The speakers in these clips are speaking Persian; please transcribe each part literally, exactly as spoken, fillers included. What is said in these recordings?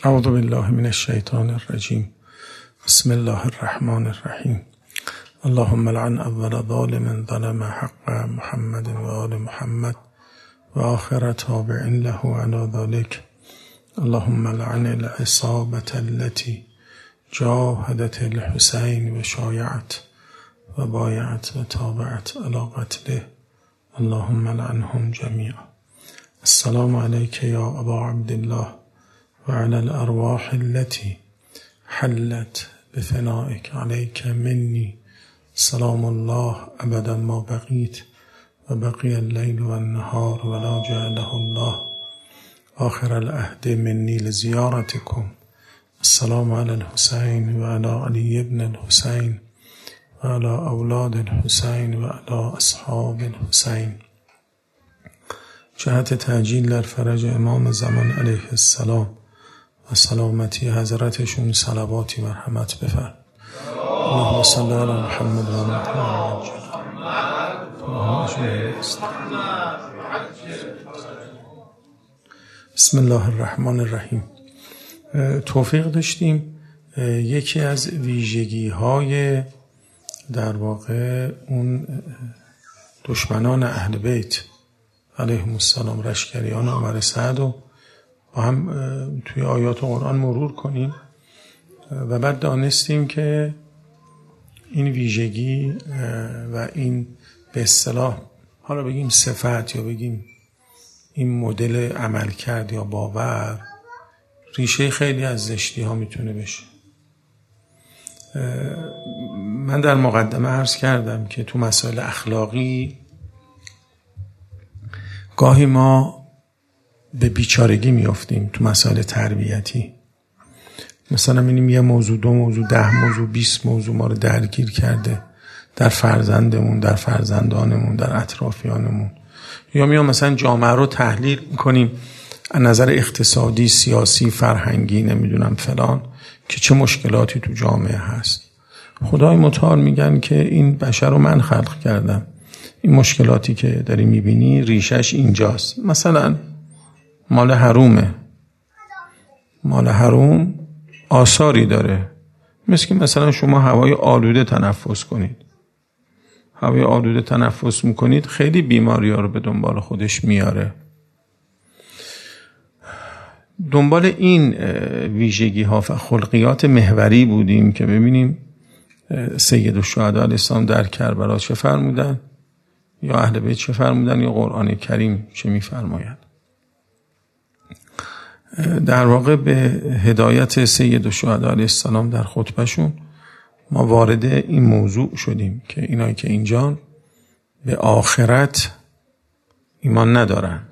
اعوذ بالله من الشیطان الرجیم. بسم الله الرحمن الرحیم. اللهم لعن اول ظالم ظلم حق محمد و آل محمد و آخر تابع له علی ذلك. اللهم لعن العصابة التي جاهدت الحسين و شایعت و بایعت و تابعت علی قتله. اللهم لعنهم جميعا. السلام عليك يا ابا عبد الله وعلى الارواح التي حلت بفنائك عليك مني سلام الله ابدا ما بقيت و بقي الليل والنهار ولا جعله الله آخر العهد مني لزيارتكم. السلام على الحسين وعلى علي بن الحسين وعلى اولاد الحسين وعلى اصحاب الحسين. جهت تعجیل در فرج امام زمان علیه السلام و سلامتی حضرتشون صلواتی مرحمت بفرد. اللهم صل علی محمد و محمد. بسم الله الرحمن الرحیم. توفیق داشتیم یکی از ویژگی های در واقع اون دشمنان اهل بیت علیهم السلام، رشکریان عمر سعد رو با هم توی آیات قرآن مرور کنیم و بعد دانستیم که این ویژگی و این به اصطلاح حالا بگیم صفت یا بگیم این مدل عمل کرد یا باور ریشه خیلی از زشتی ها میتونه بشه. من در مقدمه عرض کردم که تو مسائل اخلاقی گاهی ما به بیچارگی میافتیم. تو مسائل تربیتی مثلا می‌بینیم یه موضوع، دو موضوع، ده موضوع، بیست موضوع ما رو درگیر کرده در فرزندمون، در فرزندانمون، در اطرافیانمون. یا میام مثلا جامعه رو تحلیل میکنیم از نظر اقتصادی، سیاسی، فرهنگی، نمیدونم فلان، که چه مشکلاتی تو جامعه هست. خدای متعال میگن که این بشر رو من خلق کردم، این مشکلاتی که داری میبینی ریشش اینجاست. مثلا مال حرومه، مال حروم آثاری داره، مثل که مثلا شما هوای آلوده تنفس کنید. هوای آلوده تنفس میکنید خیلی بیماری ها رو به دنبال خودش میاره. دنبال این ویژگی ها و خلقیات محوری بودیم که ببینیم سید الشهدا علیه السلام در کربلا چه فرمودن، یا اهل بیت چه فرمودن، یا قرآن کریم چه میفرماید. در واقع به هدایت سید الشهدا علیه السلام در خطبهشون ما وارد این موضوع شدیم که اینایی که اینجان به آخرت ایمان ندارند،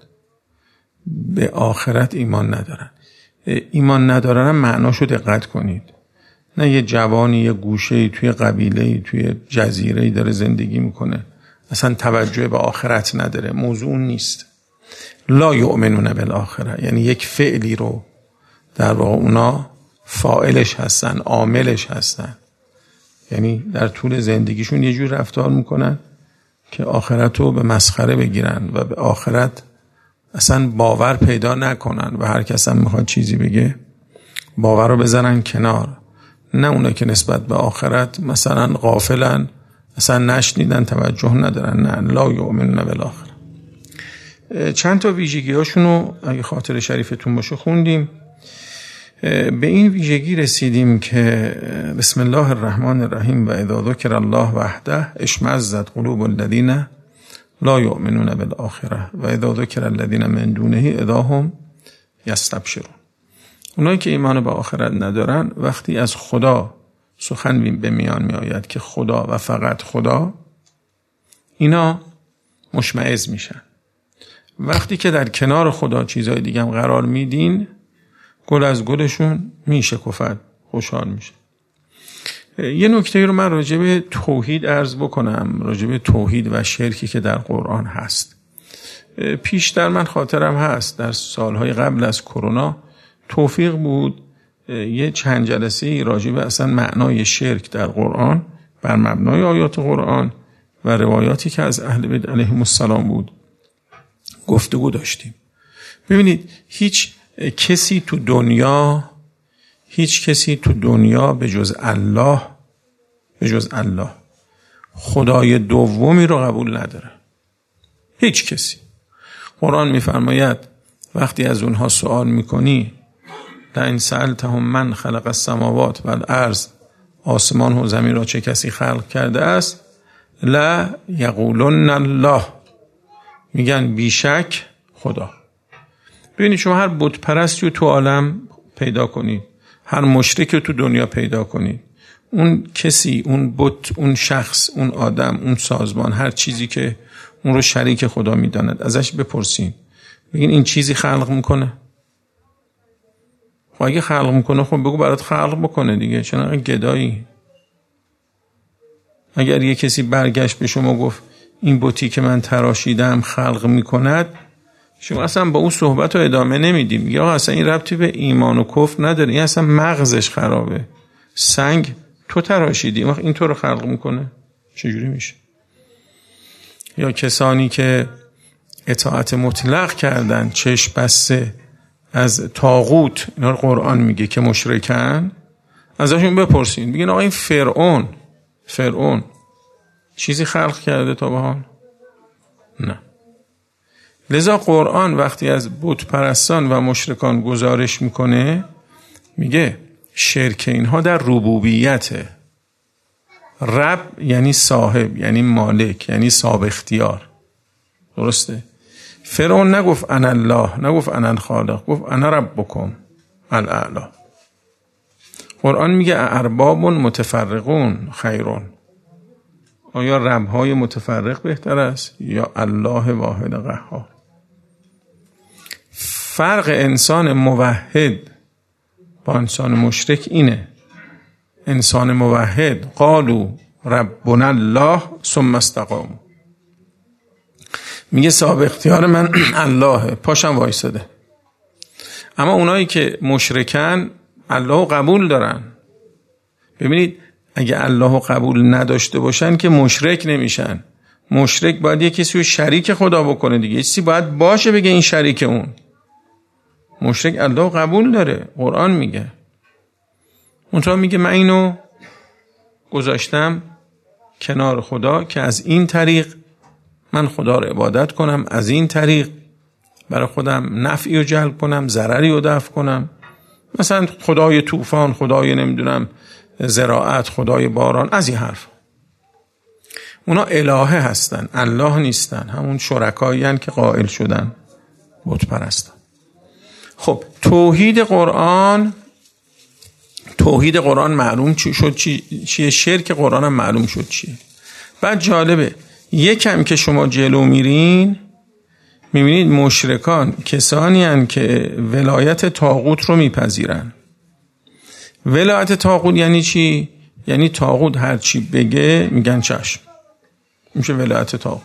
به آخرت ایمان ندارن. ایمان ندارن معناشو دقت کنید. نه یه جوانی یه گوشه‌ای توی قبیله‌ای توی جزیره‌ای داره زندگی میکنه اصلا توجه به آخرت نداره، موضوع نیست. لا یؤمنون بالآخره، یعنی یک فعلی رو در واقع اونا فاعلش هستن، عاملش هستن، یعنی در طول زندگیشون یه جور رفتار میکنن که آخرت رو به مسخره بگیرن و به آخرت اصلا باور پیدا نکنن و هر کس هم میخواد چیزی بگه باور رو بزنن کنار. نه اونا که نسبت به آخرت مثلا غافلن، اصلا نشنیدن، توجه ندارن. نه، لا یؤمنون بالآخره. چند تا ویژگی هاشونو اگه خاطر شریفتون باشه خوندیم. به این ویژگی رسیدیم که بسم الله الرحمن الرحیم و اذا ذکر الله وحده اشمئزت قلوب الذین لا یؤمنون بالآخره و اذا ذکر الذین من دونه اذا هم یستبشرون. اونایی که ایمان به آخرت ندارن وقتی از خدا سخن به میان می آید که خدا و فقط خدا، اینا مشمئز میشن. وقتی که در کنار خدا چیزای دیگه هم قرار میدین، گل از گلشون میشکفد، خوشحال میشه. یه نکته رو من راجع به توحید عرض بکنم، راجع به توحید و شرکی که در قرآن هست. پیشتر من خاطرم هست در سالهای قبل از کرونا توفیق بود یه چند جلسه راجع به اصلا معنای شرک در قرآن بر مبنای آیات قرآن و روایاتی که از اهل بیت علیهم السلام بود گفتگو داشتیم. ببینید هیچ کسی تو دنیا هیچ کسی تو دنیا به جز الله به جز الله خدای دومی رو قبول نداره. هیچ کسی. قرآن میفرماید وقتی از اونها سوال میکنی لئن سألتهم من خلق السماوات والارض، آسمان و زمین را چه کسی خلق کرده است، لا یقولن الله، میگن بیشک خدا. ببینید شما هر بت پرستی رو تو عالم پیدا کنید، هر مشرکی رو تو دنیا پیدا کنید، اون کسی، اون بت، اون شخص، اون آدم، اون سازمان، هر چیزی که اون رو شریک خدا میداند ازش بپرسین، بگین این چیزی خلق میکنه؟ خب اگه خلق میکنه خب بگو برات خلق بکنه دیگه، چون انقدر گدایی؟ اگر یه کسی برگشت به شما گفت این بتی که من تراشیدم خلق میکند، شما اصلا با اون صحبت رو ادامه نمیدیم. یا اصلا این ربطی به ایمان و کفر نداره، این اصلا مغزش خرابه. سنگ تو تراشیدی، وقت این تو رو خلق میکنه؟ چجوری میشه؟ یا کسانی که اطاعت مطلق کردن، چشم بسته از طاغوت، اینا رو قرآن میگه که مشرکن، ازشون بپرسین، بگین آقا این فرعون فرعون چیزی خلق کرده تا به حال؟ نه. لذا قرآن وقتی از بت پرستان و مشرکان گزارش میکنه میگه شرک اینها در ربوبیته. رب یعنی صاحب، یعنی مالک، یعنی صاحب اختیار. درسته؟ فرعون نگفت انا الله، نگفت انا الخالق، گفت انا ربکم الاعلی. قرآن میگه ارباب متفرقون خیرون، آیا ربهای متفرق بهتر است یا الله واحد قهار؟ فرق انسان موحد با انسان مشرک اینه، انسان موحد قالوا ربنا الله ثم استقاموا، میگه صاحب اختیار من الله، پاشم وایساده. اما اونایی که مشرکن الله قبول دارن. ببینید اگه الله قبول نداشته باشن که مشرک نمیشن. مشرک باید یه کسی رو شریک خدا بکنه دیگه، یه چیزی باید باشه بگه این شریک اون. مشرک الله قبول داره، قرآن میگه. اونطور میگه من اینو گذاشتم کنار خدا که از این طریق من خدا رو عبادت کنم، از این طریق برای خودم نفعی رو جلب کنم، ضرری رو دفع کنم. مثلا خدای طوفان، خدای نمیدونم زراعت، خدای باران، از این حرف. اونا الهه هستن، الله نیستن، همون شرکایی هستن که قائل شدن بت پرستن. خب توحید قرآن، توحید قرآن معلوم چی شد چیه، شرک قرآن هم معلوم شد چیه. بعد جالبه یکم که شما جلو میرین میبینید مشرکان کسانی هستند که ولایت طاغوت رو میپذیرن. ولایت طاغوت یعنی چی؟ یعنی طاغوت هر چی بگه میگن چشم، میشه ولایت طاغوت.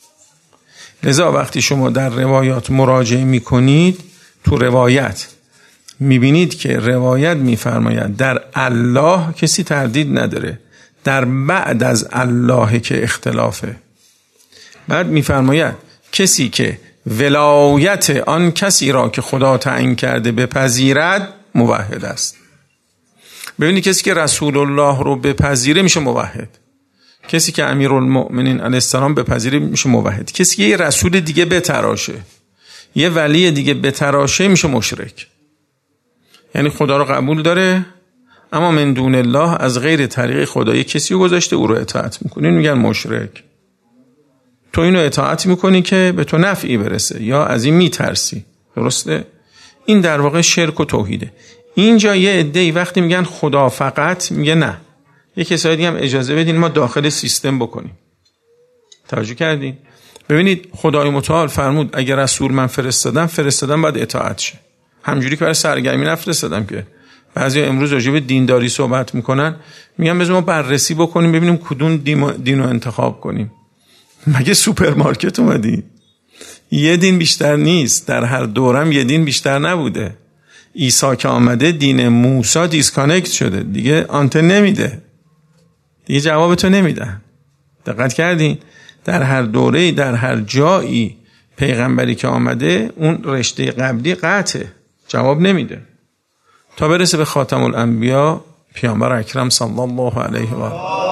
لذا وقتی شما در روایات مراجعه میکنید، تو روایت میبینید که روایت میفرماید در الله کسی تردید نداره، در بعد از الله که اختلافه. بعد میفرماید کسی که ولایت آن کسی را که خدا تعیین کرده بپذیرد موحد است. ببینید کسی که رسول الله رو بپذیره میشه موحد، کسی که امیرالمؤمنین علیه السلام بپذیره میشه موحد، کسی که یه رسول دیگه بتراشه، یه ولی دیگه بتراشه میشه مشرک. یعنی خدا رو قبول داره اما من دون الله، از غیر طریق خدایی کسی رو گذاشته او رو اطاعت میکنین، میگن مشرک. تو اینو اطاعت میکنی که به تو نفعی برسه یا از این میترسی. درسته؟ این در واقع شرک و توحیده. اینجا یه عده‌ای وقتی میگن خدا فقط، میگه نه، یه کسایی دیگه هم اجازه بدین ما داخل سیستم بکنیم. توجه کردین؟ ببینید خدای متعال فرمود اگر رسول من فرستادم، فرستادم باید اطاعت شه. همجوری که برای سرگرمی نفرستادم که. بعضی امروز راجع به دینداری صحبت میکنن، میگن بذار ما بررسی بکنیم ببینیم کدوم دین رو انتخاب کنیم. مگه سوپرمارکت اومدی؟ یه دین بیشتر نیست، در هر دورم یه دین بیشتر نبوده. عیسی که آمده دین موسی دیسکانکت شده دیگه، آنتن نمیده دیگه، جواب تو نمیدن. دقت کردین؟ در هر دوره، در هر جایی پیغمبری که آمده اون رشته قبلی قطعه، جواب نمیده. تا برسه به خاتم الانبیا پیامبر اکرم صلی الله علیه و آله.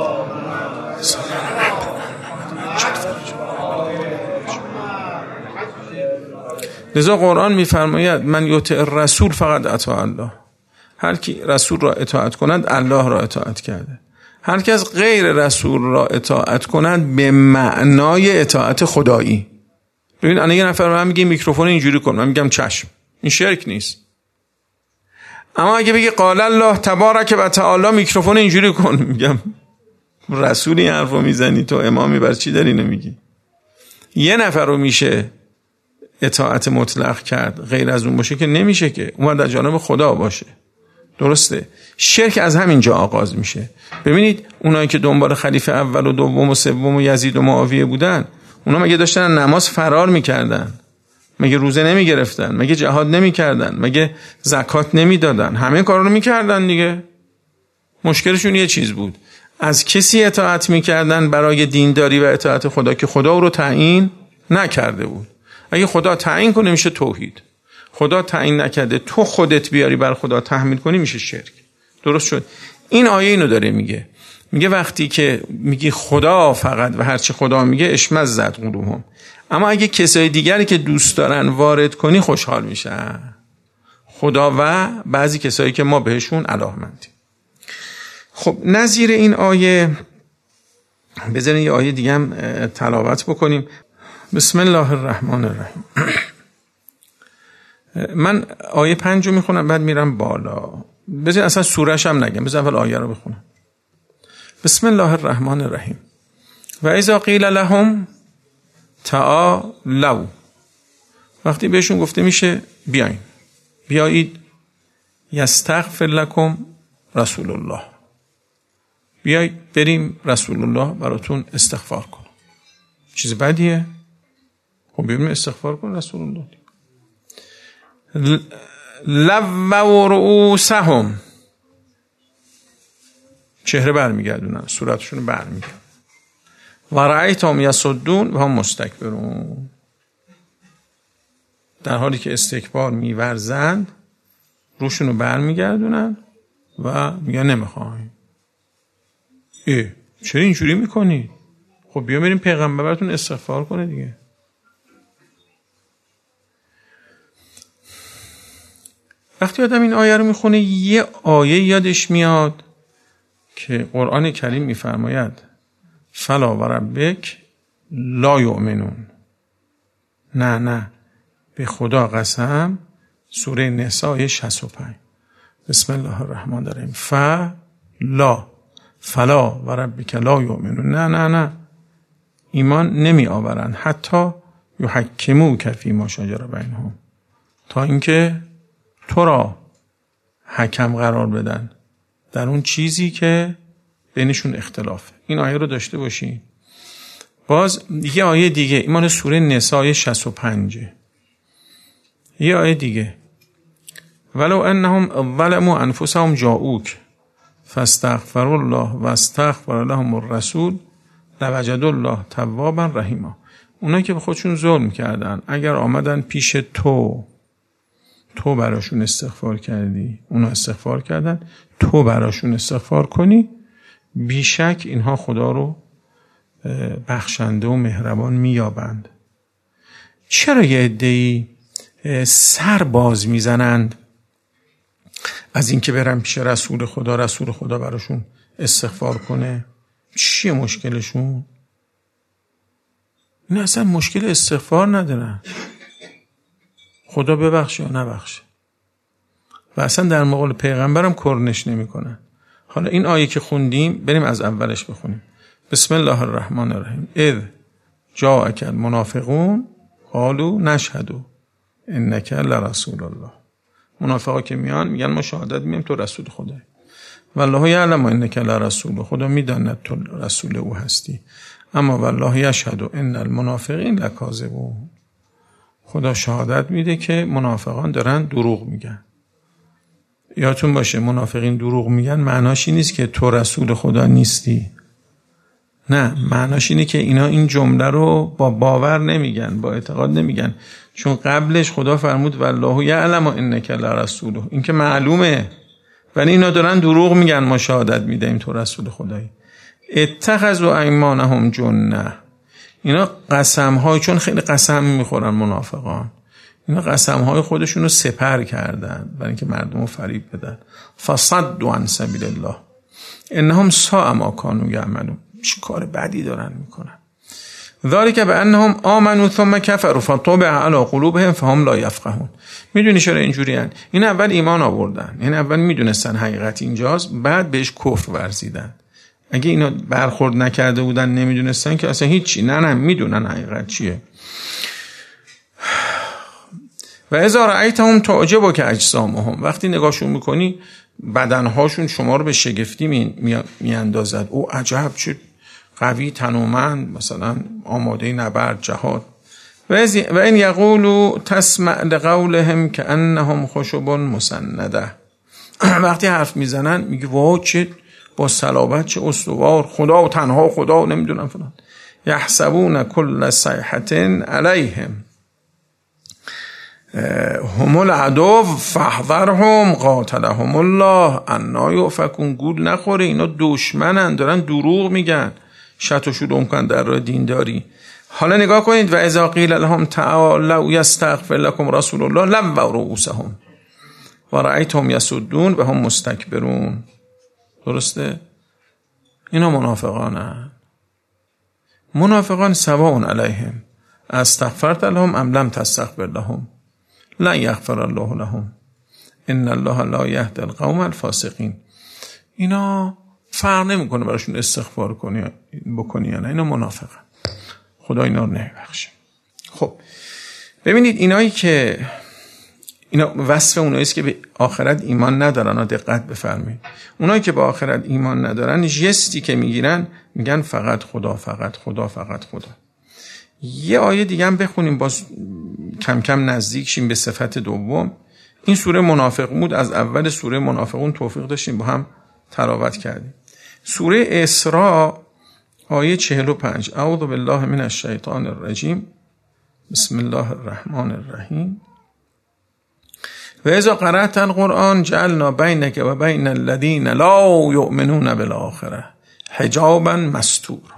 لذا قرآن می‌فرماید من یطع الرسول فقط اطاع الله. هر کی رسول را اطاعت کند الله را اطاعت کرده. هر کس غیر رسول را اطاعت کند به معنای اطاعت خدایی. ببین الان یه نفر به من میگه میکروفون اینجوری کن، من میگم چشم. این شرک نیست. اما اگه بگی قال الله تبارک و تعالی میکروفون اینجوری کن، میگم رسولی حرفو میزنی تو امامی، بر چی داری نمیگی؟ یه نفر رو میشه اطاعت مطلق کرد، غیر از اون باشه که نمیشه، که اون در جانب خدا باشه. درسته؟ شرک از همینجا آغاز میشه. ببینید اونایی که دنبال خلیفه اول و دوم و سوم و یزید و معاویه بودن، اونا مگه داشتن نماز فرار میکردن؟ مگه روزه نمیگرفتن؟ مگه جهاد نمیکردن؟ مگه زکات نمیدادن؟ همه کارا رو میکردن دیگه. مشکلشون یه چیز بود، از کسی اطاعت میکردن برای دینداری و اطاعت خدا که خدا او رو تعیین نکرده بود. اگه خدا تعیین کنه میشه توحید. خدا تعیین نکرده تو خودت بیاری بر خدا تحمیل کنی میشه شرک. درست شد؟ این آیه اینو داره میگه. میگه وقتی که میگی خدا فقط و هرچی خدا میگه اشمئزت قلوبهم، اما اگه کسای دیگری که دوست دارن وارد کنی خوشحال میشن. خدا و بعضی کسایی که ما بهشون علاقه‌مندیم. خب نظیر این آیه بذارین یه آیه دیگه هم تلاوت بکنیم. بسم الله الرحمن الرحیم. من آیه پنج رو میخونم بعد میرم بالا. بذارین اصلا سوره‌ش هم نگم، بذار اول آیه رو بخونم. بسم الله الرحمن الرحیم. و اذا قیل لهم تعالوا، وقتی بهشون گفته میشه بیاین، بیایید، یستغفر لکم رسول الله، بیایید بریم رسول الله براتون استغفار کنه. چیز بدیه؟ خب بریم استغفار کن رسول الله. لووا رؤوسهم، چهره برمیگردونن، صورتشون برمیگردونن. و رأیتهم یصدون و هم مستکبرون، در حالی که استکبار میورزند روشونو برمیگردونن و میگن نمیخوایم. اه چرا اینجوری میکنی؟ خب بیا بریم پیغمبر براتون استغفار کنه دیگه. وقتی آدم این آیه رو میخونه یه آیه یادش میاد که قرآن کریم میفرماید فلا و ربک لا یؤمنون. نه نه به خدا قسم، سوره نساء شصت و پنج. بسم الله الرحمن الرحیم. فلا فلا و ربک لا یؤمنون، نه نه نه ایمان نمی آورند حتی یحکموک فیما شجر بینهم، تا اینکه تو را حکم قرار بدن در اون چیزی که بینشون اختلافه. این آیه رو داشته باشین. باز یه آیه دیگه، ایمان سوره نساء شصت و پنج. یه آیه دیگه ولو انهم ظلموا انفسهم جاءوک فاستغفروا الله واستغفر لهم الرسول لوجدوا الله توابا رحیما. اونا که به خودشون ظلم کردن اگر آمدن پیش تو، تو براشون استغفار کردی، اونا استغفار کردن، تو براشون استغفار کنی، بیشک اینها خدا رو بخشنده و مهربان میابند. چرا یه عده‌ای سر باز میزنند از اینکه برن پیش رسول خدا، رسول خدا براشون استغفار کنه؟ چیه مشکلشون؟ این اصلا مشکل استغفار ندارن، خدا ببخشه یا نبخشه، و اصلا در مقابل پیغمبرم کرنش نمی کنن. حالا این آیه که خوندیم بریم از اولش بخونیم. بسم الله الرحمن الرحیم. اذ جاءک المنافقون قالوا نشهد انک لرسول الله. منافقا که میان میگن ما شهادت میدیم تو رسول خدایی. والله یعلم انک لرسول، خدا میداند تو رسول او هستی. اما والله یشهد ان المنافقین لکاذبون، خدا شهادت میده که منافقان دارن دروغ میگن. یادتون باشه منافقین دروغ میگن معناش این نیست که تو رسول خدا نیستی، نه، معناش اینه که اینا این جمله رو با باور نمیگن، با اعتقاد نمیگن، چون قبلش خدا فرمود والله یعلم انک لرسوله، این که معلومه، ولی اینا دارن دروغ میگن ما شهادت میدیم تو رسول خدایی. اتخذوا ایمانهم جنة، اینا قسم‌های، چون خیلی قسم میخورن منافقان، اینا قسم‌های خودشون رو سپر کردن برای اینکه مردم رو فریب بدن. فصدوا عن سبیل الله انهم ساء ما کانوا یعملون، چه کار بدی دارن میکنن. ذالک بانهم آمنوا ثم کفروا فطبع علی قلوبهم فهم لا یفقهون. میدونی چرا اینجوریان؟ این اول ایمان آوردن، این اول میدونستن حقیقت اینجاست، بعد بهش کفر ورزیدن. اگه اینا برخورد نکرده بودن، نمیدونستن که اصلا هیچی، نه نه میدونن حقیقت چیه. و اذا رأیتهم تعجبک اجسامهم، وقتی نگاهشون میکنی بدنهاشون شما رو به شگفتی میاندازد. او عجب چه قوی تنومند، مثلا آماده نبرد جهاد. و این یقولوا تسمع لقولهم کأنهم خشب مسنده، وقتی حرف میزنن میگه واو چه با صلابت، چه استوار، خدا و تنها خدا و نمیدونم فلان. یحسبون کل صیحة علیهم هم العدو فاحذرهم قاتلهم الله انا یؤفکون. گول نخوره، اینا دشمنن، دارن دروغ میگن، شط و شور میکنن در راه دینداری. حالا نگاه کنید و اذا قیل لهم تعالوا یستغفر لكم رسول الله لووا رؤوسهم و رأیتهم یصدون و هم مستکبرون. درسته؟ اینا منافقانن. منافقان سواء علیهم استغفرت لهم ام لم تستغفر لهم لن یغفر الله لهم ان الله لا یهدی القوم الفاسقین. اینا فرق نمیکنه براشون استغفار کنی بکنی یا نه، اینا منافقن، خدا اینا رو نمیبخشه. خب ببینید اینایی که اینا وصف اونایی است که به آخرت ایمان ندارن، دقت بفرمایید. اونایی که به آخرت ایمان ندارن جستی که میگیرن میگن فقط خدا، فقط خدا، فقط خدا. یه آیه دیگه هم بخونیم باز کم کم نزدیک شیم به صفت دوم. این سوره منافقون بود، از اول سوره منافقون توفیق داشتیم با هم تلاوت کردیم. سوره اسراء آیه چهل و پنج. اعوذ بالله من الشیطان الرجیم بسم الله الرحمن الرحیم و اذا قرأت القرآن جعلنا بینک و بین الذین لا یؤمنون بالآخرة حجابا مستورا.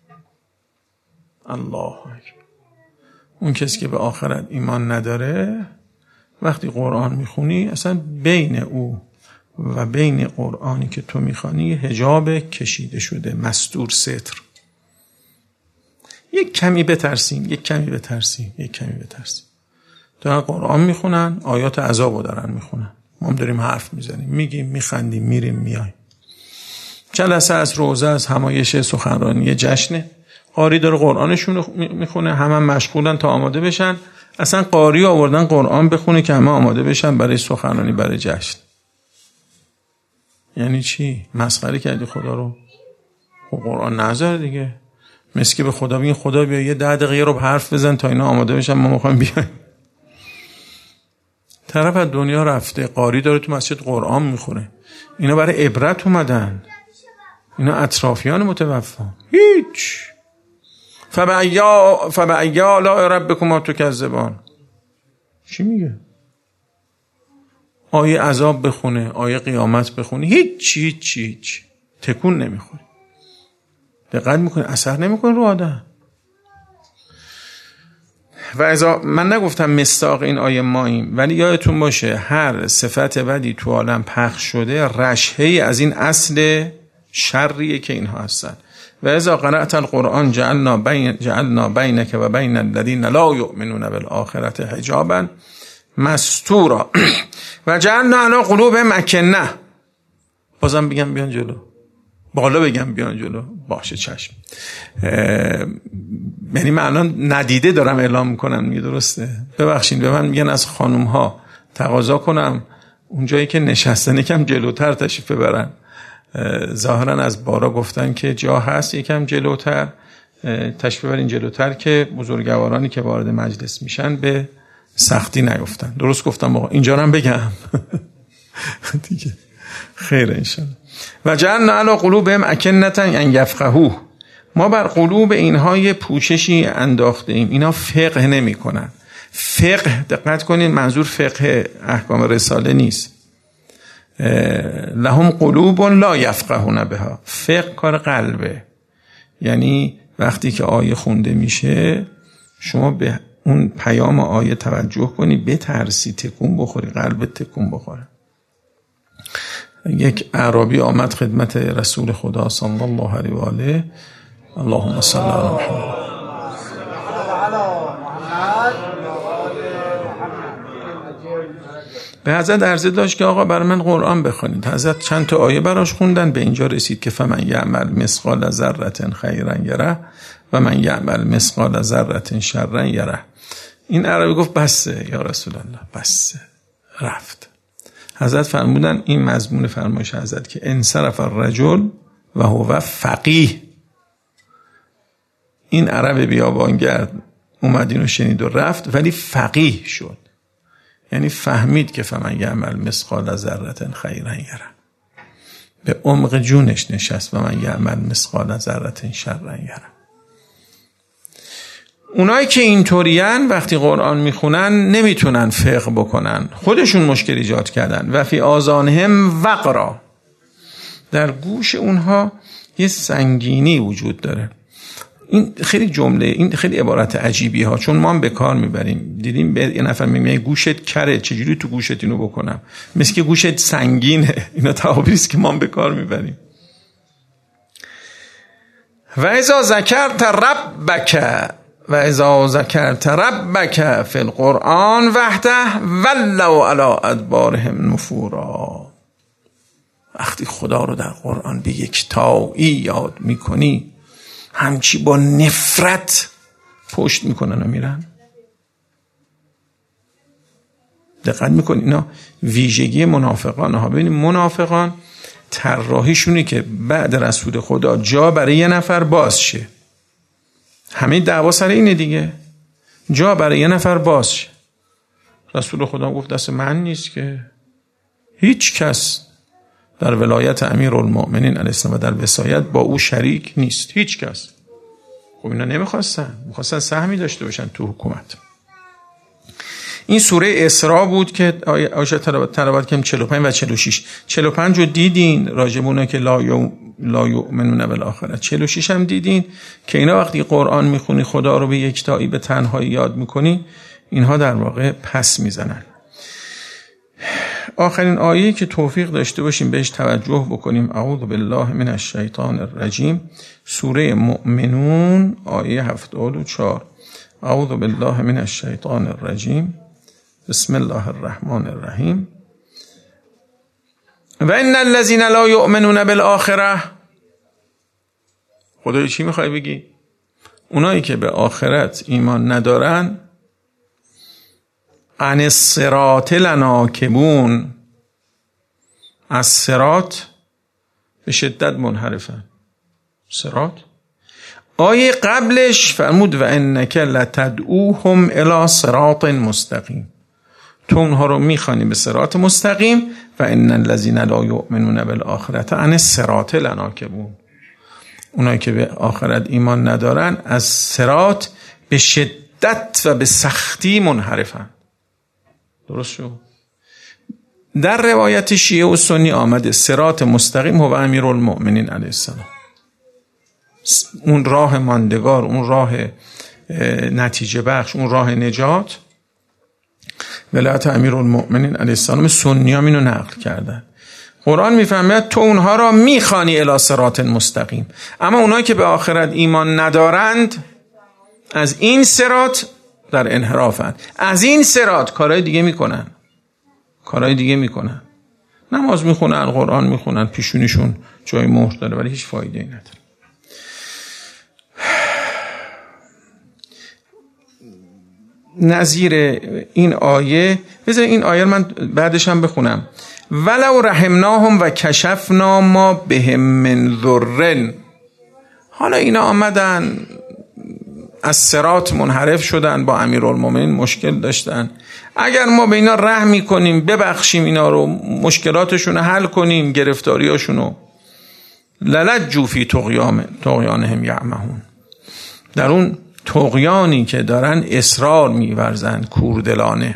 الله اکبر. اون کسی که به آخرت ایمان نداره وقتی قرآن میخونی اصلا بین او و بین قرآنی که تو میخوانی حجاب کشیده شده، مستور، ستر. یک کمی بترسیم، یک کمی بترسیم، یک کمی بترسیم. دارن قرآن میخونن، آیات عذابو دارن میخونن، ما هم داریم حرف میزنیم، میگیم، میخندیم، میریم میایم. جلسه از روزه، از همایش سخنرانی، جشنه، قاری داره قرآنشون میخونه، همه هم مشغولن تا آماده بشن. اصلا قاری آوردن قرآن بخونه که همه آماده بشن برای سخنرانی، برای جشن. یعنی چی؟ مسخره کردی خدا رو. خب قرآن نذار دیگه. مثل که به خدا بگین خدا بیا یه ده دقیقه رو حرف بزن تا اینا آماده بشن ما میخوایم بیایم. طرف از دنیا رفته، قاری داره تو مسجد قرآن میخوره. اینا برای عبرت اومدن، اینا اطرافیان متوفا. هیچ. فبعیا فبعیا لا ربکما تکذبان. چی میگه؟ آیه عذاب بخونه، آیه قیامت بخونه، هیچ هیچ هیچ تکون نمیخوره. دقت میکنه اثر نمیکنه رو آدم. و ازا من نگفتم مستاق این آیه ماییم، ولی یادتون باشه هر صفت بدی تو عالم پخش شده رشحه‌ای از این اصل شریه که اینها هستن. و اذا قرأت القرآن جعلنا بین جعلنا بینک و بین الذین لا یؤمنون بالآخرة حجابا مستورا و جعلنا علی قلوبهم اکنة. بازم بگم بیان جلو، بالا بگم بیان جلو، باشه چشم. یعنی من الان ندیده دارم اعلام میکنم، میگه درسته؟ ببخشید به من میگن از خانوم ها تقاضا کنم اونجایی که نشستن یکم جلوتر تشریف ببرن. ظاهرا از بارا گفتن که جا هست یکم جلوتر تشریف ببرین جلوتر که بزرگوارانی که وارد مجلس میشن به سختی نیفتن. درست گفتم آقا؟ اینجا هم بگم دیگه خیر انشالله. و جعلنا علی قلوبهم اکنة ان یفقهوه. ما بر قلوب اینها یه پوششی انداخته ایم، اینا فقه نمی کنن. فقه، دقت کنین منظور فقه احکام رساله نیست. لهم قلوب لا یفقهون بها، فقه کار قلبه. یعنی وقتی که آیه خونده میشه شما به اون پیام آیه توجه کنی، بترسی، تکون بخوری، قلبت تکون بخوره. یک اعرابی آمد خدمت رسول خدا صلی الله علیه و آله، اللهم صل علی محمد، به حضرت عرضه داشت که آقا برای من قرآن بخونید. حضرت چند تا آیه براش خوندن، به اینجا رسید که فمن یعمل مثقال ذره خیرا یره و من یعمل مثقال ذره شرا یره. این عربی گفت بسه یا رسول الله، بسه، رفت. حضرت فرمودن این مضمون فرمایش حضرت که انصرف الرجل و هو فقیه. این عرب بیابانگرد اومد اینو شنید و رفت، ولی فقیه شد. یعنی فهمید که فمن یعمل مثقال ذره خیرا یره، به عمق جونش نشست و من یعمل مثقال ذره شرا یره. اونایی که اینطورین وقتی قرآن میخونن نمیتونن فقه بکنن، خودشون مشکل ایجاد کردن. و فی آذانهم وقرا، در گوش اونها یه سنگینی وجود داره. این خیلی جمله، این خیلی عبارت عجیبی ها، چون ما هم به کار میبریم. دیدیم به یه نفر میگه گوشت کره، چجوری تو گوشت اینو بکنم؟ مثل که گوشت سنگینه. اینا تعابیری است که ما هم به کار میبریم. و اذا ذکرت ربک و اذا ذکرت ربک فی القرآن وحده ولوا علی ادبارهم نفورا. وقتی خدا رو در قرآن به یکتایی یاد میکنی همچی با نفرت پشت میکنن و میرن. دقت میکنی اینا ویژگی منافقان ها. ببینید منافقان طراحیشونه که بعد رسول خدا جا برای یه نفر باز شه. همه دعوا سر اینه دیگه، جا برای یه نفر باز شه. رسول خدا گفت دست من نیست که هیچ کس در ولایت امیرالمؤمنین علیه السلام و در وصایت با او شریک نیست، هیچ کس. خب اینا نمیخواستن، میخواستن سهمی داشته باشن تو حکومت. این سوره اسراء بود که آیه تلاوت کردیم چهل و پنج و چهل و شش. چهل و پنج رو دیدین راجبونه که لا یو لا یؤمنون بالآخرة. چهل و شش هم دیدین که اینا وقتی قرآن میخونی خدا رو به یکتایی به تنهایی یاد میکنی، اینها در واقع پس میزنن. آخرین آیه که توفیق داشته باشیم بهش توجه بکنیم، اعوذ بالله من الشیطان الرجیم، سوره مؤمنون آیه هفتاد و چهار. اعوذ بالله من الشیطان الرجیم بسم الله الرحمن الرحیم و ان الذين لا یؤمنون بالآخرة. خدای چی میخوای بگی؟ اونایی که به آخرت ایمان ندارن عن الصراط لناکبون، از صراط به شدت منحرفن. صراط آیه قبلش فرمود و انک لتدعوهم الی صراط مستقیم، تو اونها رو میخوانی به صراط مستقیم. و ان الذین لا یؤمنون بالآخرة عن الصراط لناکبون، اونایی که به آخرت ایمان ندارن از صراط به شدت و به سختی منحرفن. درست شو؟ در روایت شیعه و سنی آمده صراط مستقیم هو امیرالمؤمنین علیه السلام، اون راه ماندگار، اون راه نتیجه بخش، اون راه نجات. ولایت امیرالمؤمنین علیه السلام سنی هم اینو نقل کردن. قرآن میفهمد تو اونها را میخوانی الی صراط مستقیم، اما اونایی که به آخرت ایمان ندارند از این صراط در انحرافن، از این صراط کارهای دیگه میکنن، کارهای دیگه میکنن، نماز میخونن، قرآن میخونن، پیشونیشون جای مهر داره ولی هیچ فایده ای نداره. نظیر این آیه، بذار این آیه من بعدش هم بخونم. ولو رحمناهم و کشفنا ما بهم من ضر. حالا اینا آمدن از صراط منحرف شدن، با امیرالمومنین مشکل داشتن، اگر ما به اینا رحم میکنیم، ببخشیم اینا رو، مشکلاتشون رو حل کنیم، گرفتاریاشون رو، للجوا فی طغیانهم یعمهون، در اون طغیانی که دارن اصرار می‌ورزن کوردلانه.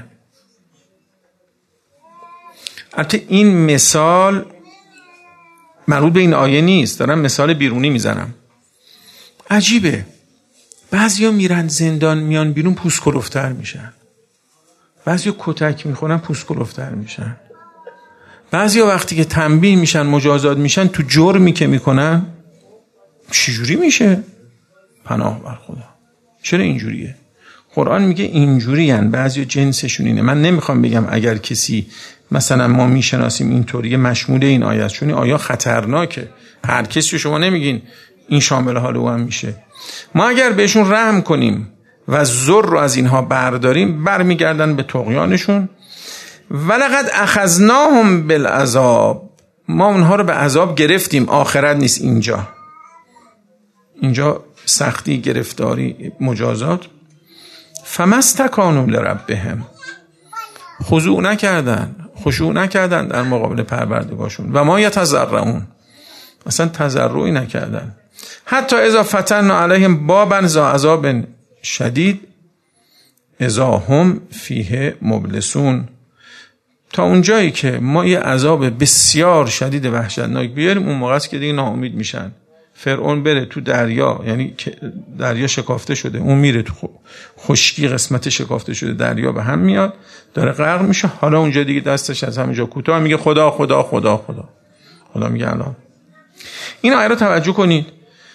البته این مثال مربوط به این آیه نیست، دارم مثال بیرونی میزنم. عجیبه، بعضیا میرن زندان میان بیرون پوست کلفتر میشن، بعضیا کتک میخورن پوست کلفتر میشن، بعضیا وقتی که تنبیه میشن مجازات میشن تو جرمی که میکنن چجوری میشه؟ پناه بر خدا. چرا اینجوریه؟ قرآن میگه اینجوری هن، بعضی جنسشون اینه. من نمیخوام بگم اگر کسی مثلا ما میشناسیم اینطوریه مشمول این آیه است، چون این آیه خطرناکه. هر کسی شما نمیگین این شامل حال او هم میشه. ما اگر بهشون رحم کنیم و زر رو از اینها برداریم برمیگردن به طغیانشون. ولقد اخذناهم بالعذاب، ما اونها رو به عذاب گرفتیم. آخرت نیست اینجا، اینجا سختی، گرفتاری، مجازات. فما استکانوا لربهم، خضوع نکردن، خشوع نکردن در مقابل پروردگارشون. و ما یتضرعون، اصلا تضرعی نکردن. حتی اذا فتحنا علیهم بابا ذا عذاب شدید اذا هم فیه مبلسون، تا اونجایی که ما یه عذاب بسیار شدید وحشتناک بیاریم اون موقع است که دیگه ناامید میشن. فرعون بره تو دریا، یعنی دریا شکافته شده، اون میره تو خشکی، قسمت شکافته شده دریا به هم میاد، داره غرق میشه. حالا اونجا دیگه دستش از همینجا کوتاه میگه خدا خدا خدا خدا. خدا میگه الان این آیه رو توجه کنید.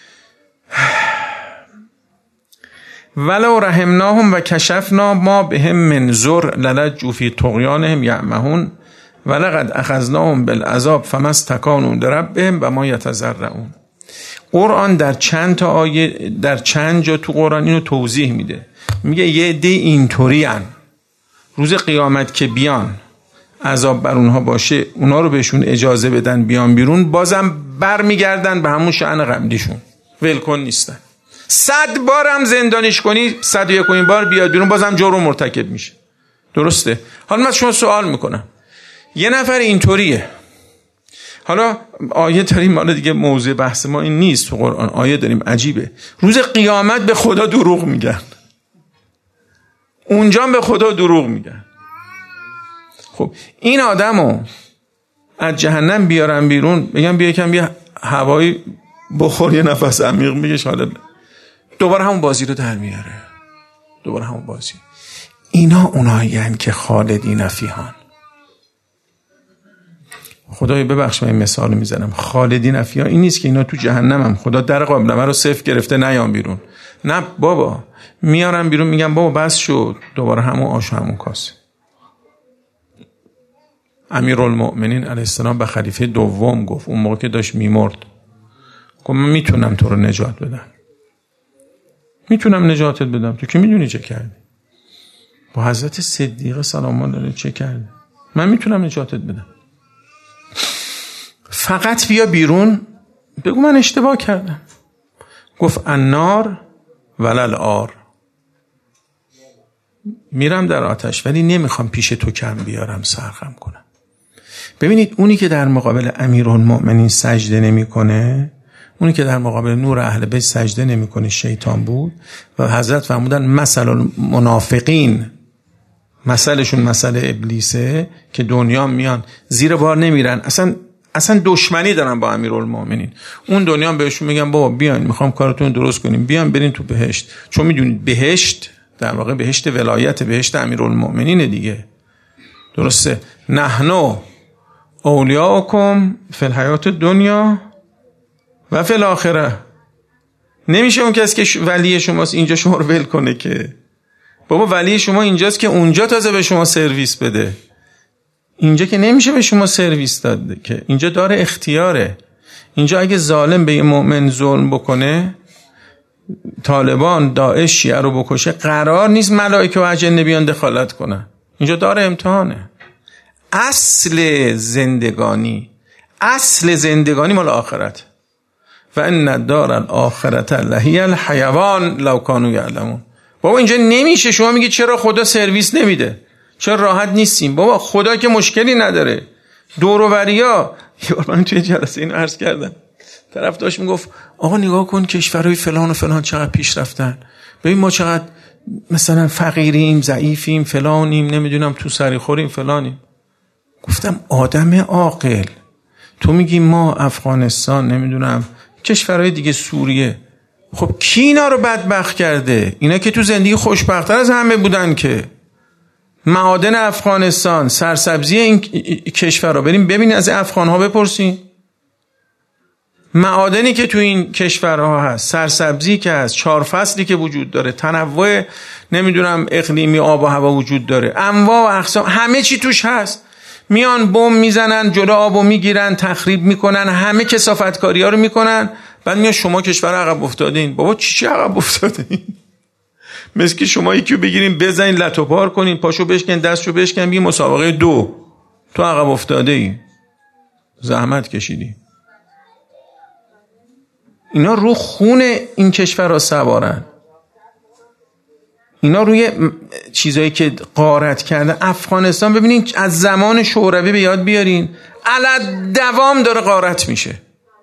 ولو رحمناهم و کشفنا ما بهم من ضر للجوا فی طغیانهم یعمهون ولقد اخذناهم بالعذاب فما استکانوا لربهم و ما یتضرعون. قرآن در چند تا آیه، در چند جا تو قرآن اینو توضیح میده. میگه یه عده اینطوری ان، روز قیامت که بیان عذاب بر اونها باشه، اونا رو بهشون اجازه بدن بیان بیرون، بازم بر میگردن به همون شأن قبلیشون، ولکن نیستن. صد بار هم زندانیش کنی، صد و یکمین بار بیاد بیرون بازم جرم مرتکب میشه. درسته؟ حالا من شما سوال میکنم، یه نفر اینطوریه، حالا آیه داریم، حالا دیگه موضوع بحث ما این نیست، تو قرآن آیه داریم عجیبه، روز قیامت به خدا دروغ میگن، اونجا به خدا دروغ میگن. خب این آدمو از جهنم بیارن بیرون، بگم بیا یکم بیا هوایی بخور، یه نفس عمیق میکش، حالا دوباره همون بازی رو در میاره، دوباره همون بازی. اینا اونایی هستند که خالدین فیها. خدای ببخش من این مثال میزنم، خالدین فیها این نیست که اینا تو جهنم هم خدا در قابلمه رو صفر گرفته نیام بیرون. نه بابا، میارن بیرون میگن بابا بس شد، دوباره همون آش همون کاسه. امیرالمؤمنین علیه السلام به خلیفه دوم گفت، اون موقع که داشت میمرد، گفت من میتونم تو رو نجات بدم، میتونم نجاتت بدم، تو که میدونی چه کردی. با حضرت صدیقه سلام الله علیه چه کرد؟ من میتونم نجاتت بدم، فقط بیا بیرون بگو من اشتباه کردم. گفت النار ولل آر، میرم در آتش ولی نمیخوام پیش تو کم بیارم سرخم کنم. ببینید اونی که در مقابل امیرالمؤمنین سجده نمی کنه، اونی که در مقابل نور اهل بیت سجده نمی کنه شیطان بود. و حضرت فرمودن مثل المنافقین، مثلشون مثل ابلیسه که دنیا میان زیر بار نمیرن، اصلا اصلا دشمنی دارن با امیرالمؤمنین. اون دنیا بهشون میگن بابا بیاین میخوام کارتون درست کنیم، بیان برین تو بهشت. چون میدونید بهشت در واقع بهشت ولایت، بهشت امیرالمؤمنین دیگه. درسته؟ نحنو اولیاءکم فی الحیات دنیا و فی الاخره. نمیشه اون کسی که ولی شماست اینجا شما رو ول کنه که. بابا ولی شما اینجاست که اونجا تازه به شما سرویس بده. اینجا که نمیشه به شما سرویس داده که، اینجا داره اختیاره. اینجا اگه ظالم به یه مؤمن ظلم بکنه، طالبان داعش شیعه رو بکشه، قرار نیست ملائکه و اجنه بیان دخالت کنن. اینجا داره امتحانه. اصل زندگانی، اصل زندگانی مال آخرت. و ان الدار الاخرة لهی الحیوان لو کانوا یعلمون. بابا اینجا نمیشه. شما میگی چرا خدا سرویس نمیده، چرا راحت نیستیم؟ بابا خدا که مشکلی نداره. دور و بریا، یه بار من توی جلسه اینو عرض کردم، طرف داشت میگفت آقا نگاه کن کشورهای فلان و فلان چقدر پیش رفتن، ببین ما چقدر مثلا فقیریم، ضعیفیم، فلانیم، نمیدونم تو سری خوریم، فلانیم. گفتم آدم عاقل، تو میگی ما افغانستان، نمیدونم کشورهای دیگه، سوریه، خب کی اینا رو بدبخت کرده؟ اینا که تو زندگی خوشبخت‌تر از همه بودن. که معادن افغانستان، سرسبزی این کشور رو بریم ببین، از افغان‌ها بپرسین. معادنی که تو این کشورها هست، سرسبزی که هست، چهار فصلی که وجود داره، تنوع نمیدونم اقلیمی، آب و هوا وجود داره، انواع و اقسام، همه چی توش هست. میان بم میزنن، جلو آبو میگیرن، تخریب میکنن، همه کثافتکاری ها رو میکنن. بعد میان شما کشور عقب افتادین. بابا چی چی عقب افتادین؟ مثل که شما یکی رو بگیرین بزنین لتو پار کنین، پاشو بشکن، دستشو بشکن، بگی مسابقه دو، تو عقب افتاده ای، زحمت کشیدی. اینا رو خون این کشورها سوارن. اینا روی چیزایی که غارت کرده. افغانستان ببینین از زمان شوروی به یاد بیارین، علت دوام داره غارت میشه.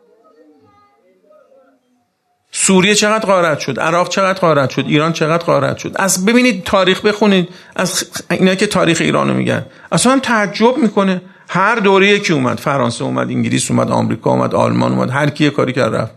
سوریه چقدر غارت شد، عراق چقدر غارت شد، ایران چقدر غارت شد. از ببینید تاریخ بخونید، از اینا که تاریخ ایرانو میگن اصلا هم تعجب میکنه. هر دوره‌ای که اومد، فرانسه اومد، انگلیس اومد، آمریکا اومد، آلمان اومد، هر کی کاری کرد رفت.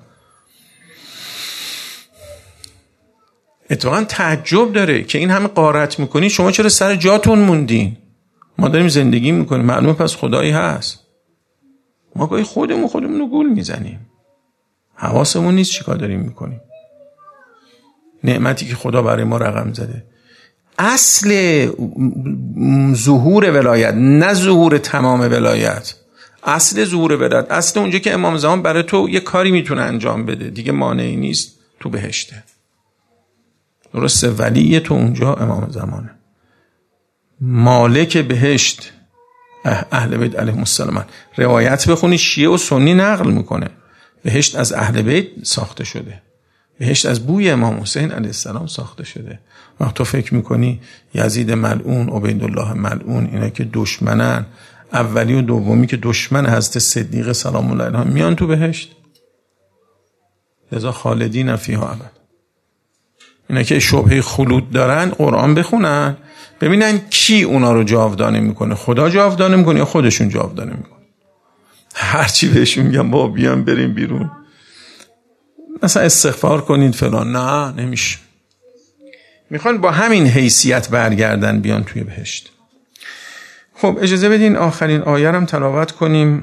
اتفاقا تعجب داره که این همه غارت میکنین، شما چرا سر جاتون موندین؟ ما داریم زندگی میکنیم، معلومه پس خدایی هست. ما گاهی خودمون خودمون رو گول میزنیم، حواسمون نیست چیکار داریم میکنیم. نعمتی که خدا برای ما رقم زده. اصل ظهور ولایت، نه ظهور تمام ولایت، اصل ظهور ولایت، اصل اونجا که امام زمان برای تو یه کاری میتونه انجام بده، دیگه مانعی نیست، تو بهشته. درسته؟ ولی تو اونجا امام زمانه، مالک بهشت اهل بیت علیهم السلام. روایت بخونی شیعه و سنی نقل میکنه بهشت از اهل بیت ساخته شده، بهشت از بوی امام حسین علیه السلام ساخته شده. وقت تو فکر میکنی یزید ملعون، عبیدالله ملعون، اینا که دشمنن، اولی و دومی که دشمن حضرت صدیق سلام الله علیه میان تو بهشت، لذا خالدین فیها ابد. اینا که شبهه خلود دارن قرآن بخونن ببینن کی اونا رو جاودانه میکنه، خدا جاودانه میکنه یا خودشون جاودانه میکنه. هرچی بهشون میگم بابا بیان بریم بیرون، مثلا استغفار کنید فلان، نه نمیشه. میخوان با همین حیثیت برگردن بیان توی بهشت. خب اجازه بدین آخرین آیه رو تلاوت کنیم.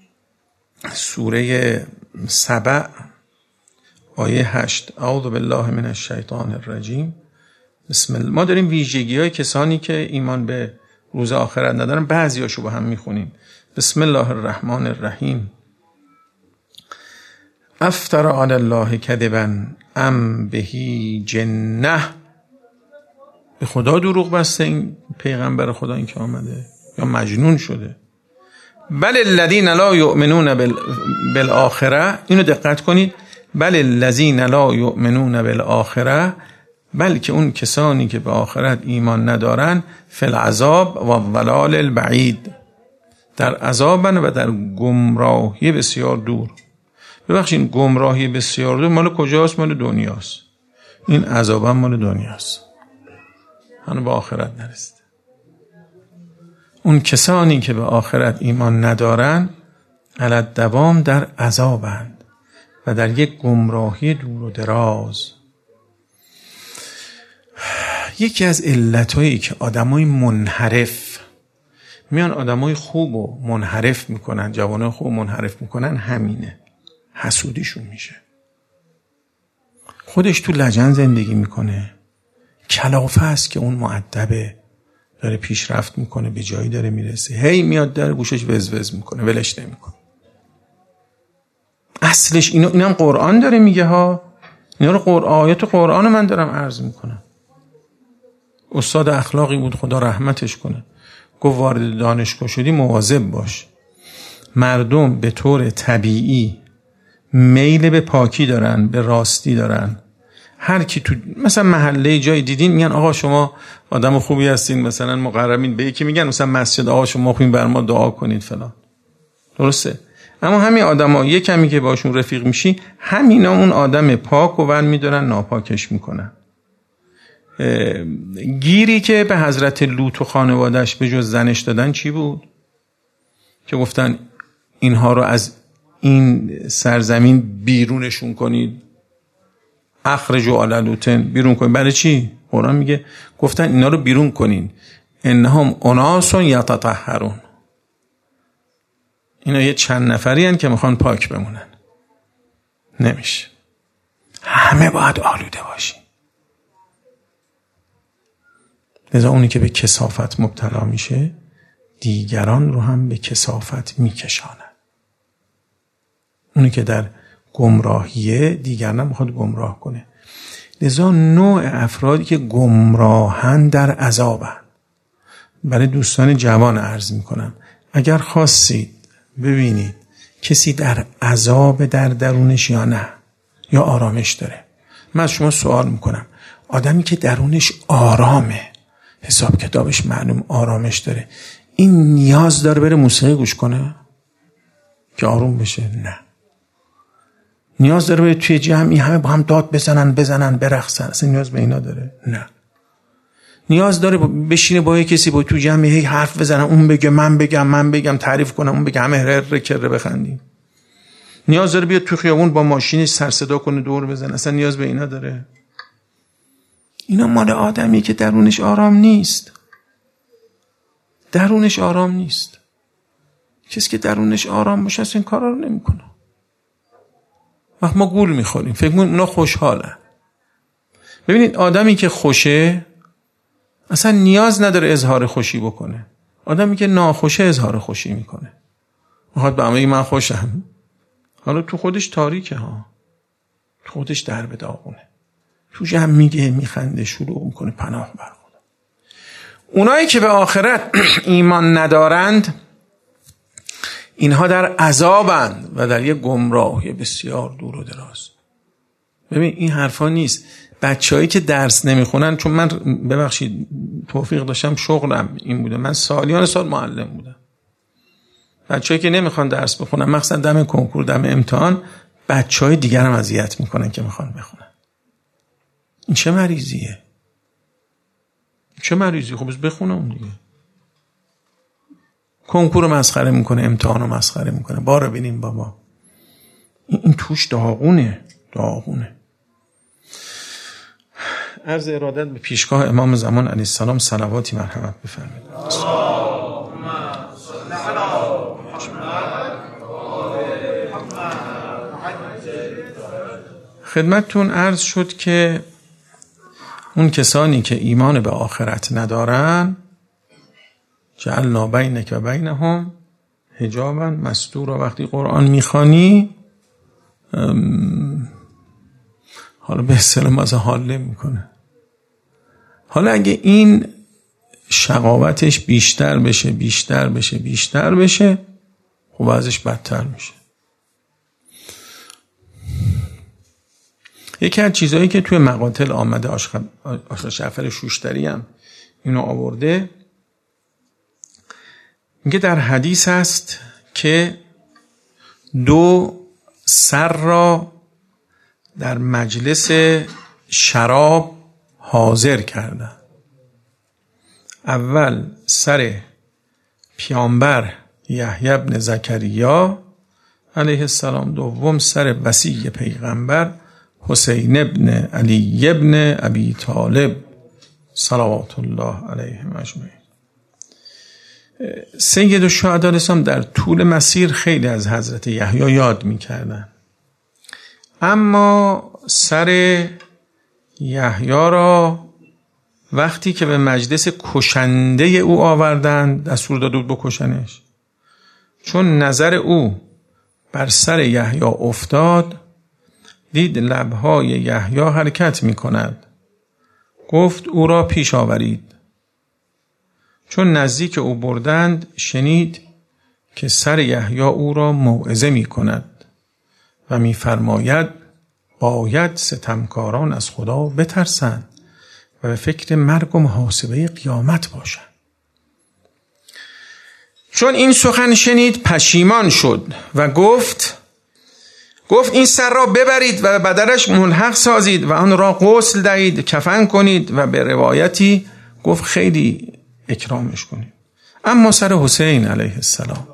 سوره سبع آیه هشت. اعوذ بالله من الشیطان الرجیم. بسم الله. ما داریم ویژگی های کسانی که ایمان به روز آخرت ندارن بعضیاشو با هم میخونیم. بسم الله الرحمن الرحیم. افتر علی الله کذبا ام بهی جنه. به خدا دروغ بسته این پیغمبر خدا این که آمده، یا مجنون شده. بل الذین لا یؤمنون بالآخره. اینو دقت کنید. بل الذین لا یؤمنون بالآخره، بلکه اون کسانی که به آخرت ایمان ندارن، فی العذاب و الضلال البعید، در عذابن و در گمراهی بسیار دور. ببخشید گمراهی بسیار دور مال کجاست؟ مال دنیاست. این عذابن مال دنیاست، هنوز به آخرت نرسید. اون کسانی که به آخرت ایمان ندارن علی الدوام در عذابند و در یک گمراهی دور و دراز. یکی از علتایی که آدمای منحرف میان آدمای خوب و منحرف میکنن، جوانای خوب منحرف میکنن، همینه، حسودیشون میشه. خودش تو لجن زندگی میکنه، کلافه است که اون مؤدبه، داره پیشرفت میکنه، به جایی داره میرسه، هی میاد در گوشش وزوز میکنه، ولش نمیکنه. اصلش اینو اینم قرآن داره میگه ها، اینا رو قرآن، آیات قرآن من دارم عرض میکنم. استاد اخلاقی بود، خدا رحمتش کنه، گفت وارد دانشگاه شدی مواظب باش، مردم به طور طبیعی میل به پاکی دارن، به راستی دارن. هر کی تو مثلا محله جای دیدین میگن آقا شما آدم خوبی هستین، مثلا مقربین، به یکی میگن مثلا مسجد آقا شما خوبین بر ما دعا کنید فلان. درسته؟ اما همین آدما یک کمی که باشون رفیق میشی، همینا اون آدم پاک و ور میدارن ناپاکش میکنن. گیری که به حضرت لوط و خانواده‌اش به جز زنش دادن چی بود؟ که گفتن اینها رو از این سرزمین بیرونشون کنید، اخرجوا آل لوط، بیرون کنید. برای چی؟ قرآن میگه گفتن اینا رو بیرون کنین، انهم اناس یتطهرون، اینا یه چند نفری هن که میخوان پاک بمونن. نمیشه، همه باید آلوده باشین. لذا اونی که به کثافت مبتلا میشه دیگران رو هم به کثافت میکشانه. اونی که در گمراهیه دیگران میخواد گمراه کنه. لذا نوع افرادی که گمراهن در عذابن. برای دوستان جوان عرض میکنم اگر خواستید ببینید کسی در عذاب در درونش یا نه، یا آرامش داره، من از شما سوال میکنم آدمی که درونش آرامه، حساب کتابش معلوم، آرامش داره، این نیاز داره بره موسیقی گوش کنه که آروم بشه؟ نه. نیاز داره بره توی جمعی همه با هم داد بزنن بزنن برقصن، اصلا نیاز به اینا داره؟ نه. نیاز داره بشینه با یه کسی با تو جمعی هی حرف بزنن، اون بگه من بگم من بگم تعریف کنم، اون بگه همه هر کره بخندیم؟ نیاز داره بیاد تو خیابون با ماشینش سر صدا کنه دور بزنه؟ اصلا نیاز به اینا داره؟ اینا مال آدمی که درونش آرام نیست. درونش آرام نیست. کسی که درونش آرام باشه اصلا این کارا رو نمیکنه. وقت ما گول میخوریم فکر می‌کنیم اونا خوشحالن. ببینید آدمی که خوشه اصلا نیاز نداره اظهار خوشی بکنه. آدمی که ناخوشه اظهار خوشی میکنه. میخواد به همه من خوشم، حالا تو خودش تاریکه ها، تو خودش در به داغونه، تو جمع میگه میخنده شروع میکنه پناه بر خدا. اونایی که به آخرت ایمان ندارند اینها در عذابند و در یک گمراهی بسیار دور و دراز. ببین این حرفا نیست. بچه‌هایی که درس نمیخونن، چون من ببخشید توفیق داشتم شغلم این بوده، من سالیان سال معلم بودم. بچه‌هایی که نمیخوان درس بخونن مخصوصا دم کنکور دم امتحان، بچه‌های دیگر هم اذیت میکنن که میخوان بخونن. این چه مریضیه؟ چه مریضی؟ خب بس بخونه اون دیگه. کنکور رو مسخره میکنه، امتحان رو مسخره میکنه. بارو ببینیم بابا این, این توش داغونه داغونه. عرض ارادت به پیشگاه امام زمان علیه السلام صلواتی مرحمت بفرمایید. خدمتتون عرض شد که اون کسانی که ایمان به آخرت ندارن جعلنا بینک و بینهم حجابا مستورا. وقتی قرآن میخوانی حالا به اصطلاح از حاله میکنه. حالا اگه این شقاوتش بیشتر بشه بیشتر بشه بیشتر بشه خب ازش بدتر میشه. یکی از چیزهایی که توی مقاتل آمده، آشقر جعفر شوشتری هم اینو آورده، میگه در حدیث هست که دو سر را در مجلس شراب حاضر کردن. اول سر پیامبر یحیی ابن زکریا علیه السلام، دوم سر وصی پیغمبر حسین ابن علی ابن ابی طالب صلوات الله علیه اجمعین. سید الشهدا الاسلام در طول مسیر خیلی از حضرت یحیی یاد می‌کردن، اما سر یحیی را وقتی که به مجلس کشنده او آوردن دستور داده بود بکشنش. چون نظر او بر سر یحیی افتاد، دید لبهای یحیی حرکت می کند، گفت او را پیش آورید. چون نزدیک او بردند شنید که سر یحیی او را موعظه می کند و می فرماید باید ستمکاران از خدا بترسند و به فکر مرگ و محاسبه قیامت باشند. چون این سخن شنید پشیمان شد و گفت گفت این سر را ببرید و به بدنش ملحق سازید و آن را غسل دهید، کفن کنید و به روایتی گفت خیلی اکرامش کنید. اما سر حسین علیه السلام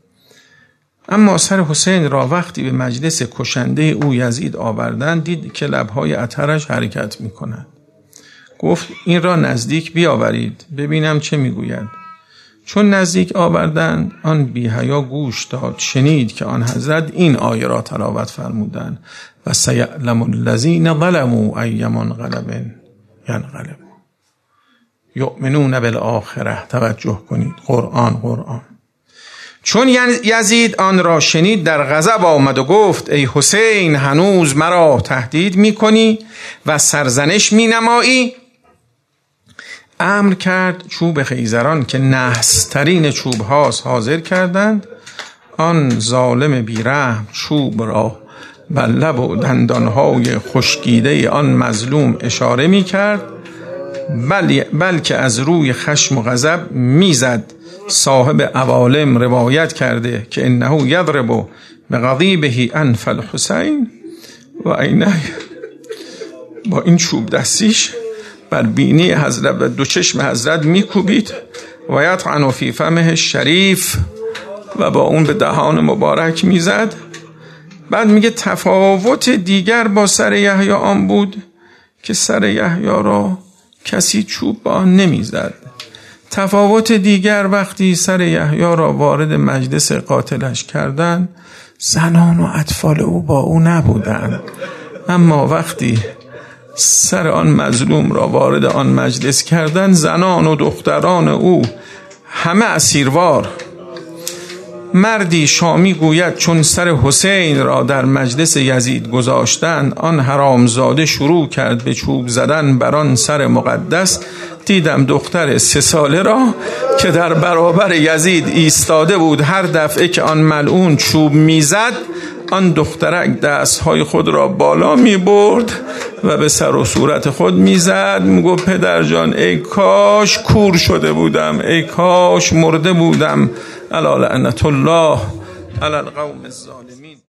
اما سر حسین را وقتی به مجلس کشنده او یزید آوردند، دید که لبهای اطهرش حرکت می کند. گفت این را نزدیک بیاورید ببینم چه می گوید. چون نزدیک آوردند، آن بی‌حیا گوش داد، شنید که آن حضرت این آیه را تلاوت فرمودند و سیعلم الذین ظلموا ای منقلب ینقلبون یؤمنون بالآخره. توجه کنید، قرآن قرآن. چون یزید آن را شنید در غضب آمد و گفت ای حسین، هنوز مرا تهدید می کنی و سرزنش می نمایی؟ امر کرد چوب خیزران که نحس‌ترین چوب هاست حاضر کردند. آن ظالم بیرحم چوب را بر لب و دندانهای خشکیده آن مظلوم اشاره می کرد، بل بلکه از روی خشم و غضب می زد. صاحب عوالم روایت کرده که انه یضرب بغضیبه انف الحسین و عینه، با این چوب دستیش بر بینی حضرت و دو چشم حضرت میکوبید و یطعن فی فمه شریف، و با اون به دهان مبارک میزد. بعد میگه تفاوت دیگر با سر یحیی آن بود که سر یحیی را کسی چوب با آن نمیزد. تفاوت دیگر وقتی سر یحیی را وارد مجلس قاتلش کردند، زنان و اطفال او با او نبودند، اما وقتی سر آن مظلوم را وارد آن مجلس کردند، زنان و دختران او همه اسیروار. مردی شامی گوید چون سر حسین را در مجلس یزید گذاشتند، آن حرامزاده شروع کرد به چوب زدن بر آن سر مقدس. دیدم دختر سه ساله را که در برابر یزید ایستاده بود، هر دفعه که آن ملعون چوب میزد، آن دخترک دستهای خود را بالا می برد و به سر و صورت خود می زد. می گفت پدر جان ای کاش کور شده بودم، ای کاش مرده بودم. الا لعنت الله علی القوم الظالمین.